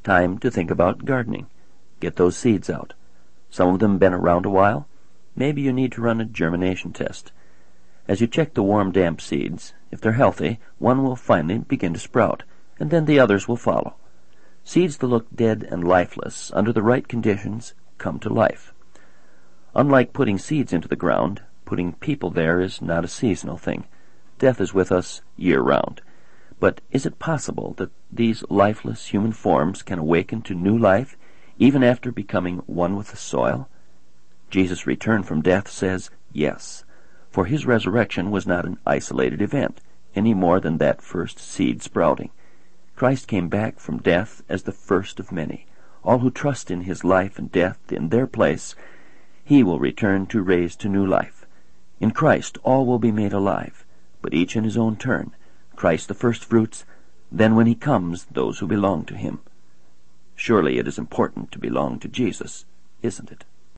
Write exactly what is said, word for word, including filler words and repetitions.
Time to think about gardening. Get those seeds out. Some of them been around a while. Maybe you need to run a germination test. As you check the warm, damp seeds, if they're healthy, one will finally begin to sprout, and then the others will follow. Seeds that look dead and lifeless, under the right conditions, come to life. Unlike putting seeds into the ground, putting people there is not a seasonal thing. Death is with us year-round. But is it possible that these lifeless human forms can awaken to new life, even after becoming one with the soil? Jesus' return from death says yes, for his resurrection was not an isolated event, any more than that first seed sprouting. Christ came back from death as the first of many. All who trust in his life and death in their place, he will return to raise to new life. In Christ all will be made alive, but each in his own turn. Christ the first fruits, then when he comes, those who belong to him. Surely it is important to belong to Jesus, isn't it?